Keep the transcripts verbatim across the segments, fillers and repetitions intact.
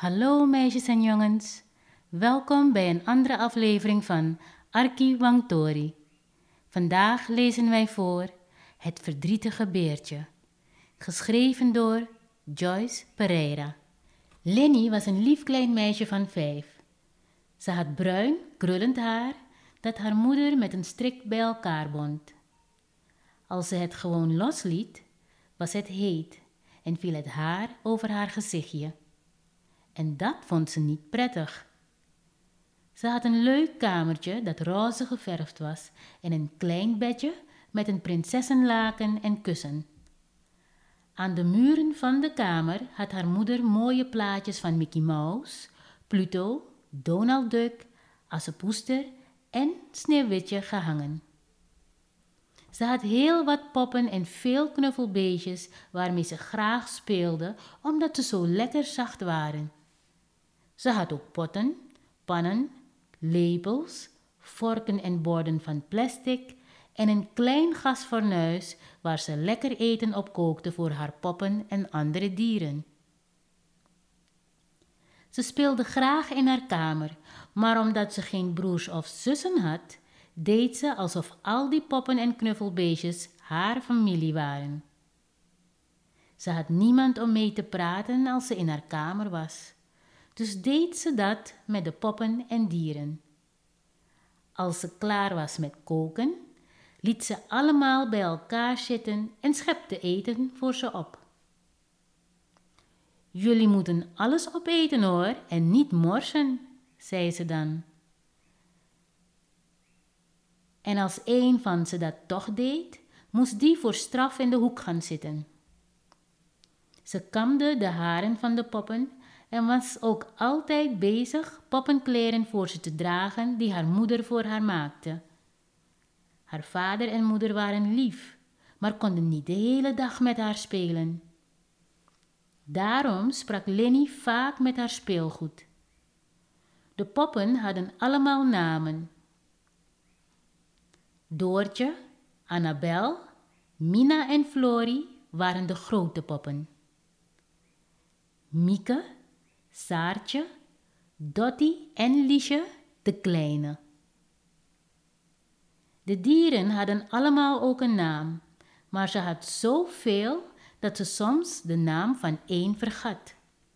Hallo meisjes en jongens, welkom bij een andere aflevering van Arki Wangtori. Vandaag lezen wij voor Het verdrietige beertje, geschreven door Joyce Pereira. Lenny was een lief klein meisje van vijf. Ze had bruin, krullend haar dat haar moeder met een strik bij elkaar bond. Als ze het gewoon losliet, was het heet en viel het haar over haar gezichtje. En dat vond ze niet prettig. Ze had een leuk kamertje dat roze geverfd was en een klein bedje met een prinsessenlaken en kussen. Aan de muren van de kamer had haar moeder mooie plaatjes van Mickey Mouse, Pluto, Donald Duck, Assepoester en Sneeuwwitje gehangen. Ze had heel wat poppen en veel knuffelbeestjes waarmee ze graag speelde, omdat ze zo lekker zacht waren. Ze had ook potten, pannen, lepels, vorken en borden van plastic en een klein gasfornuis waar ze lekker eten op kookte voor haar poppen en andere dieren. Ze speelde graag in haar kamer, maar omdat ze geen broers of zussen had, deed ze alsof al die poppen en knuffelbeestjes haar familie waren. Ze had niemand om mee te praten als ze in haar kamer was. Dus deed ze dat met de poppen en dieren. Als ze klaar was met koken, liet ze allemaal bij elkaar zitten en schepte eten voor ze op. Jullie moeten alles opeten hoor en niet morsen, zei ze dan. En als een van ze dat toch deed, moest die voor straf in de hoek gaan zitten. Ze kamde de haren van de poppen en was ook altijd bezig poppenkleren voor ze te dragen die haar moeder voor haar maakte. Haar vader en moeder waren lief, maar konden niet de hele dag met haar spelen. Daarom sprak Lenny vaak met haar speelgoed. De poppen hadden allemaal namen. Doortje, Annabel, Mina en Florie waren de grote poppen. Mieke, Saartje, Dottie en Liesje, de kleine. De dieren hadden allemaal ook een naam, maar ze had zoveel dat ze soms de naam van één vergat.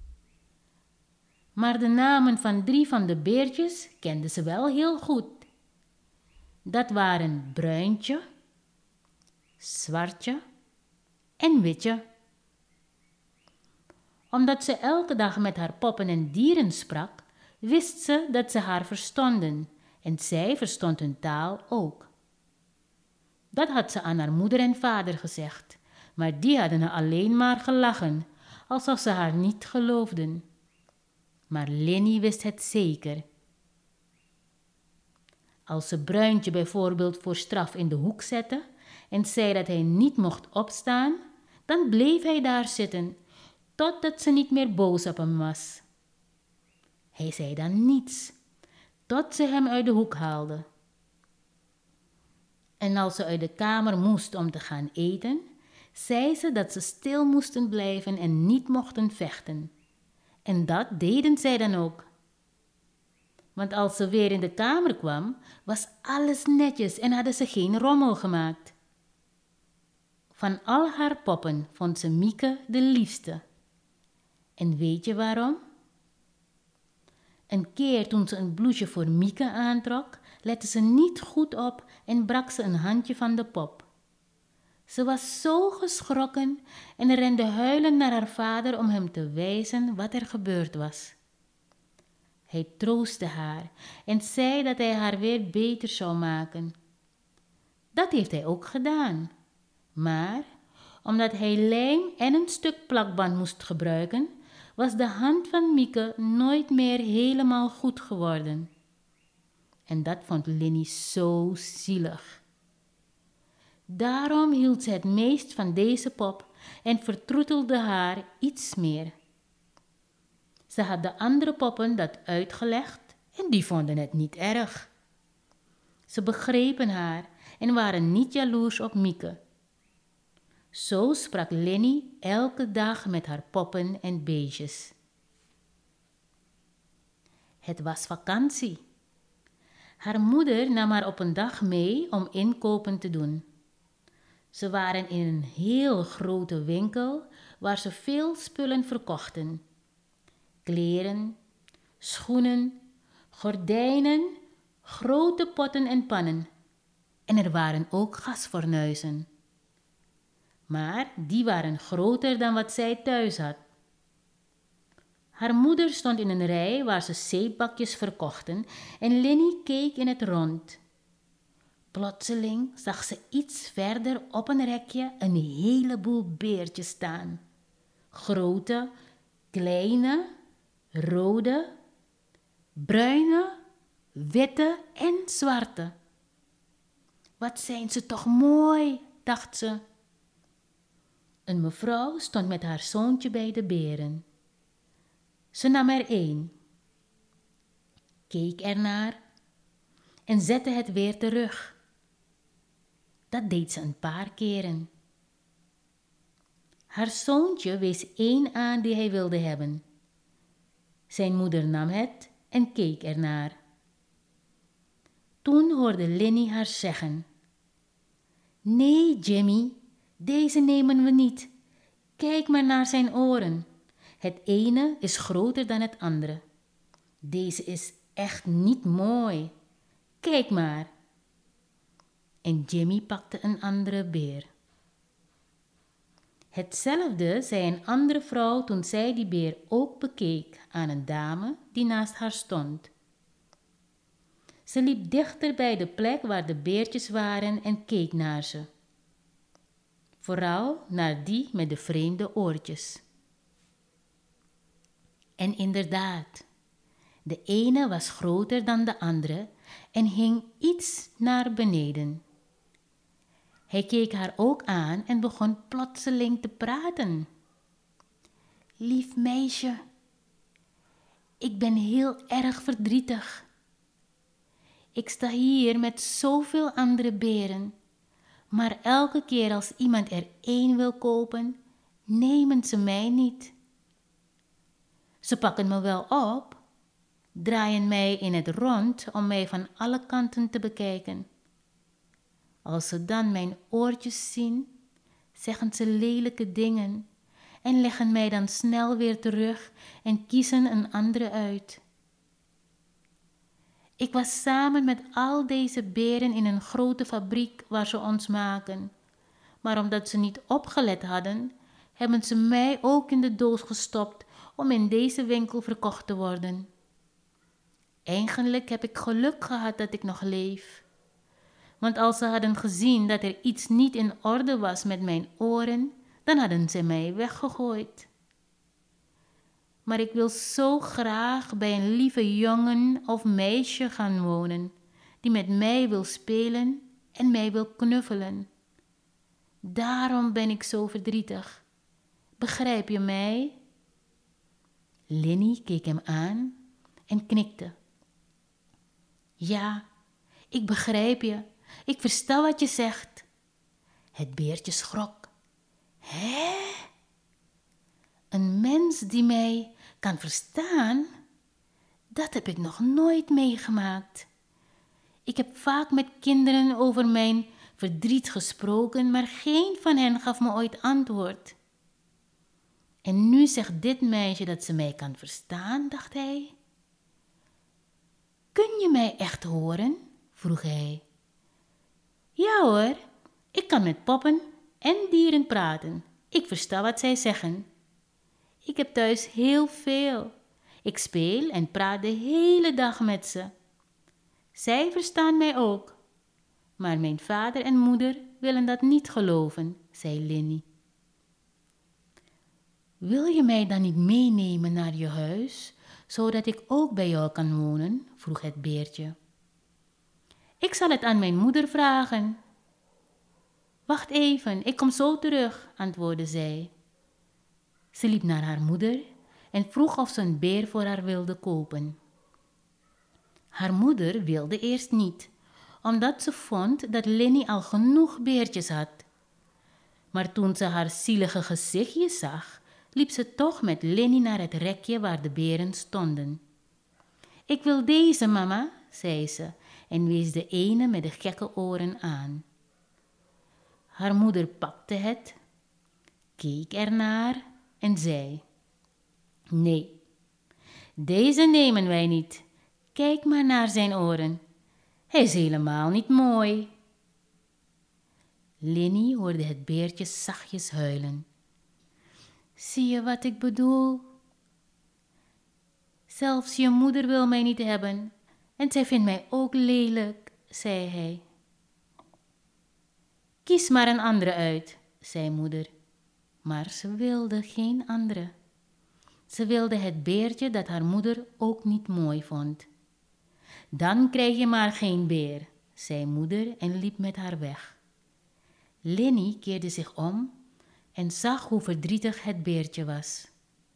Maar de namen van drie van de beertjes kende ze wel heel goed. Dat waren Bruintje, Zwartje en Witje. Omdat ze elke dag met haar poppen en dieren sprak, wist ze dat ze haar verstonden en zij verstond hun taal ook. Dat had ze aan haar moeder en vader gezegd, maar die hadden alleen maar gelachen, alsof ze haar niet geloofden. Maar Lenny wist het zeker. Als ze Bruintje bijvoorbeeld voor straf in de hoek zette en zei dat hij niet mocht opstaan, dan bleef hij daar zitten, totdat ze niet meer boos op hem was. Hij zei dan niets, tot ze hem uit de hoek haalde. En als ze uit de kamer moest om te gaan eten, zei ze dat ze stil moesten blijven en niet mochten vechten. En dat deden zij dan ook. Want als ze weer in de kamer kwam, was alles netjes en hadden ze geen rommel gemaakt. Van al haar poppen vond ze Mieke de liefste. En weet je waarom? Een keer toen ze een blouseje voor Mieke aantrok, lette ze niet goed op en brak ze een handje van de pop. Ze was zo geschrokken en rende huilend naar haar vader om hem te wijzen wat er gebeurd was. Hij troostte haar en zei dat hij haar weer beter zou maken. Dat heeft hij ook gedaan. Maar omdat hij lijm en een stuk plakband moest gebruiken, was de hand van Mieke nooit meer helemaal goed geworden. En dat vond Lenny zo zielig. Daarom hield ze het meest van deze pop en vertroetelde haar iets meer. Ze had de andere poppen dat uitgelegd en die vonden het niet erg. Ze begrepen haar en waren niet jaloers op Mieke. Zo sprak Lenny elke dag met haar poppen en beestjes. Het was vakantie. Haar moeder nam haar op een dag mee om inkopen te doen. Ze waren in een heel grote winkel waar ze veel spullen verkochten. Kleren, schoenen, gordijnen, grote potten en pannen. En er waren ook gasfornuizen. Maar die waren groter dan wat zij thuis had. Haar moeder stond in een rij waar ze zeepbakjes verkochten en Lenny keek in het rond. Plotseling zag ze iets verder op een rekje een heleboel beertjes staan. Grote, kleine, rode, bruine, witte en zwarte. Wat zijn ze toch mooi, dacht ze. Een mevrouw stond met haar zoontje bij de beren. Ze nam er één, keek ernaar en zette het weer terug. Dat deed ze een paar keren. Haar zoontje wees één aan die hij wilde hebben. Zijn moeder nam het en keek ernaar. Toen hoorde Lenny haar zeggen: "Nee, Jimmy, deze nemen we niet. Kijk maar naar zijn oren. Het ene is groter dan het andere. Deze is echt niet mooi. Kijk maar." En Jimmy pakte een andere beer. Hetzelfde zei een andere vrouw toen zij die beer ook bekeek aan een dame die naast haar stond. Ze liep dichter bij de plek waar de beertjes waren en keek naar ze. Vooral naar die met de vreemde oortjes. En inderdaad, de ene was groter dan de andere en hing iets naar beneden. Hij keek haar ook aan en begon plotseling te praten. "Lief meisje, ik ben heel erg verdrietig. Ik sta hier met zoveel andere beren, maar elke keer als iemand er één wil kopen, nemen ze mij niet. Ze pakken me wel op, draaien mij in het rond om mij van alle kanten te bekijken. Als ze dan mijn oortjes zien, zeggen ze lelijke dingen en leggen mij dan snel weer terug en kiezen een andere uit. Ik was samen met al deze beren in een grote fabriek waar ze ons maken, maar omdat ze niet opgelet hadden, hebben ze mij ook in de doos gestopt om in deze winkel verkocht te worden. Eigenlijk heb ik geluk gehad dat ik nog leef. Want als ze hadden gezien dat er iets niet in orde was met mijn oren, dan hadden ze mij weggegooid. Maar ik wil zo graag bij een lieve jongen of meisje gaan wonen, die met mij wil spelen en mij wil knuffelen. Daarom ben ik zo verdrietig. Begrijp je mij?" Lenny keek hem aan en knikte. "Ja, ik begrijp je. Ik versta wat je zegt." Het beertje schrok. "Hè? Een mens die mij kan verstaan? Dat heb ik nog nooit meegemaakt. Ik heb vaak met kinderen over mijn verdriet gesproken, maar geen van hen gaf me ooit antwoord. En nu zegt dit meisje dat ze mij kan verstaan," dacht hij. "Kun je mij echt horen?" vroeg hij. "Ja hoor, ik kan met poppen en dieren praten. Ik versta wat zij zeggen. Ik heb thuis heel veel. Ik speel en praat de hele dag met ze. Zij verstaan mij ook. Maar mijn vader en moeder willen dat niet geloven," zei Lenny. "Wil je mij dan niet meenemen naar je huis, zodat ik ook bij jou kan wonen?" vroeg het beertje. "Ik zal het aan mijn moeder vragen." "Wacht even, ik kom zo terug," antwoordde zij. Ze liep naar haar moeder en vroeg of ze een beer voor haar wilde kopen. Haar moeder wilde eerst niet, omdat ze vond dat Lenny al genoeg beertjes had. Maar toen ze haar zielige gezichtje zag, liep ze toch met Lenny naar het rekje waar de beren stonden. Ik wil deze, mama, zei ze en wees de ene met de gekke oren aan. Haar moeder pakte het, keek ernaar en zei: nee, deze nemen wij niet. Kijk maar naar zijn oren. Hij is helemaal niet mooi. Linny hoorde het beertje zachtjes huilen. Zie je wat ik bedoel? Zelfs je moeder wil mij niet hebben en zij vindt mij ook lelijk, zei hij. Kies maar een andere uit, zei moeder. Maar ze wilde geen andere. Ze wilde het beertje dat haar moeder ook niet mooi vond. Dan krijg je maar geen beer, zei moeder en liep met haar weg. Linny keerde zich om en zag hoe verdrietig het beertje was.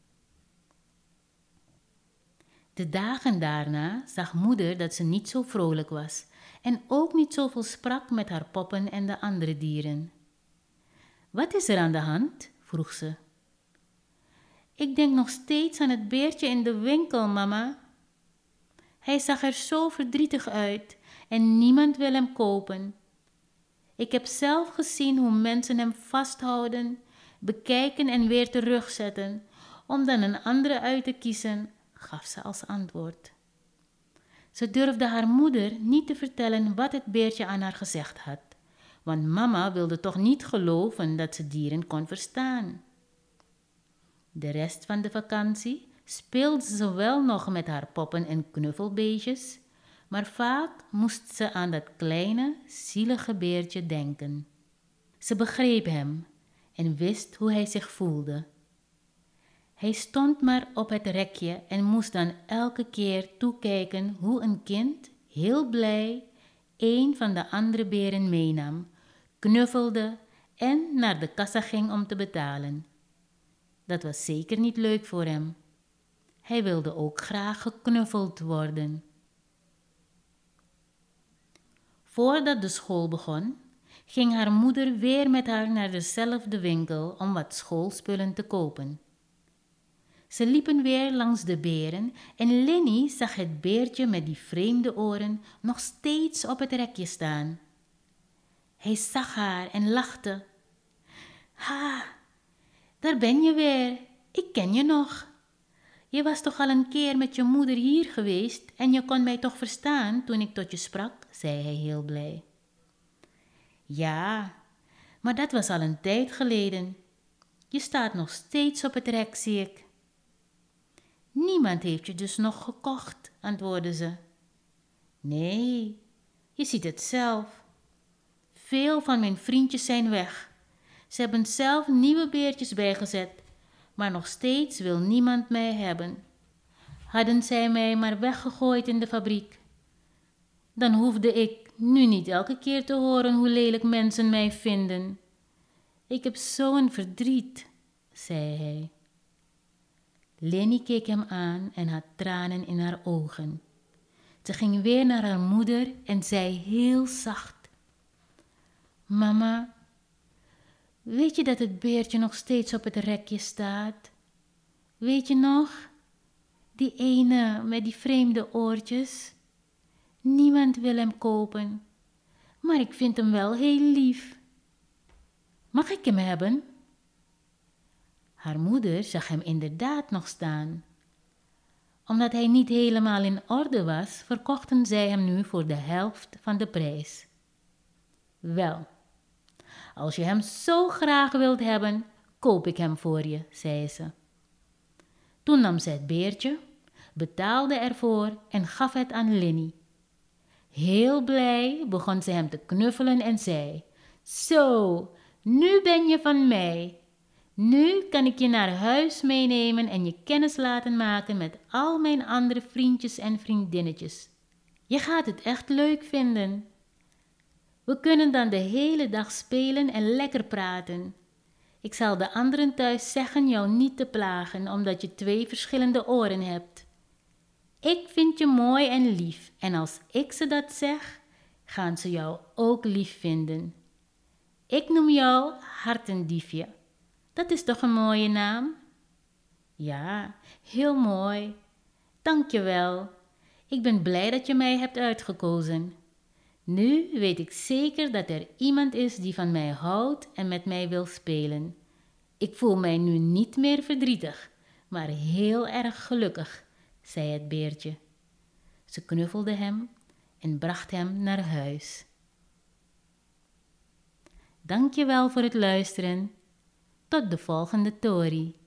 De dagen daarna zag moeder dat ze niet zo vrolijk was en ook niet zoveel sprak met haar poppen en de andere dieren. Wat is er aan de hand? Vroeg ze. Ik denk nog steeds aan het beertje in de winkel, mama. Hij zag er zo verdrietig uit en niemand wil hem kopen. Ik heb zelf gezien hoe mensen hem vasthouden, bekijken en weer terugzetten, om dan een andere uit te kiezen, gaf ze als antwoord. Ze durfde haar moeder niet te vertellen wat het beertje aan haar gezegd had, want mama wilde toch niet geloven dat ze dieren kon verstaan. De rest van de vakantie speelde ze wel nog met haar poppen en knuffelbeestjes, maar vaak moest ze aan dat kleine, zielige beertje denken. Ze begreep hem en wist hoe hij zich voelde. Hij stond maar op het rekje en moest dan elke keer toekijken hoe een kind, heel blij, een van de andere beren meenam, knuffelde en naar de kassa ging om te betalen. Dat was zeker niet leuk voor hem. Hij wilde ook graag geknuffeld worden. Voordat de school begon, ging haar moeder weer met haar naar dezelfde winkel om wat schoolspullen te kopen. Ze liepen weer langs de beren en Linny zag het beertje met die vreemde oren nog steeds op het rekje staan. Hij zag haar en lachte. Ha, daar ben je weer. Ik ken je nog. Je was toch al een keer met je moeder hier geweest en je kon mij toch verstaan toen ik tot je sprak, zei hij heel blij. Ja, maar dat was al een tijd geleden. Je staat nog steeds op het rek, zie ik. Niemand heeft je dus nog gekocht, antwoordde ze. Nee, je ziet het zelf. Veel van mijn vriendjes zijn weg. Ze hebben zelf nieuwe beertjes bijgezet, maar nog steeds wil niemand mij hebben. Hadden zij mij maar weggegooid in de fabriek, dan hoefde ik nu niet elke keer te horen hoe lelijk mensen mij vinden. Ik heb zo'n verdriet, zei hij. Linny keek hem aan en had tranen in haar ogen. Ze ging weer naar haar moeder en zei heel zacht: Mama, weet je dat het beertje nog steeds op het rekje staat? Weet je nog? Die ene met die vreemde oortjes? Niemand wil hem kopen, maar ik vind hem wel heel lief. Mag ik hem hebben? Haar moeder zag hem inderdaad nog staan. Omdat hij niet helemaal in orde was, verkochten zij hem nu voor de helft van de prijs. Wel, als je hem zo graag wilt hebben, koop ik hem voor je, zei ze. Toen nam ze het beertje, betaalde ervoor en gaf het aan Linny. Heel blij begon ze hem te knuffelen en zei: Zo, nu ben je van mij. Nu kan ik je naar huis meenemen en je kennis laten maken met al mijn andere vriendjes en vriendinnetjes. Je gaat het echt leuk vinden. We kunnen dan de hele dag spelen en lekker praten. Ik zal de anderen thuis zeggen jou niet te plagen, omdat je twee verschillende oren hebt. Ik vind je mooi en lief, en als ik ze dat zeg, gaan ze jou ook lief vinden. Ik noem jou Hartendiefje. Dat is toch een mooie naam? Ja, heel mooi. Dank je wel. Ik ben blij dat je mij hebt uitgekozen. Nu weet ik zeker dat er iemand is die van mij houdt en met mij wil spelen. Ik voel mij nu niet meer verdrietig, maar heel erg gelukkig, zei het beertje. Ze knuffelde hem en bracht hem naar huis. Dank je wel voor het luisteren. Tot de volgende Tori.